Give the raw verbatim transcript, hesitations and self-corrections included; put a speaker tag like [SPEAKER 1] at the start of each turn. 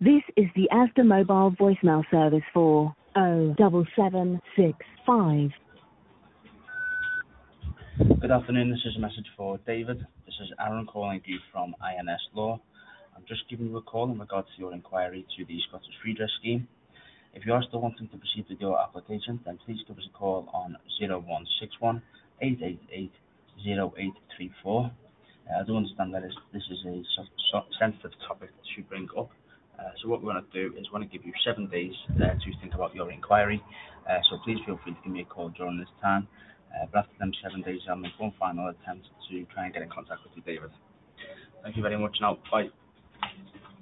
[SPEAKER 1] This is the Asda mobile voicemail service for oh seven seven six five.
[SPEAKER 2] Good afternoon, this is a message for David. This is Aaron calling you from I N S Law. I'm just giving you a call in regards to your inquiry to the Scottish Redress Scheme. If you are still wanting to proceed with your application, then please give us a call on zero one six one, eight eight eight, zero eight three four. Uh, I do understand that is, this is a so, so sensitive topic to bring up. Uh, so what we're going to do is we're going to give you seven days uh, to think about your inquiry. Uh, so please feel free to give me a call during this time. Uh, but after them seven days, I'll make one final attempt to try and get in contact with you, David. Thank you very much now. Bye.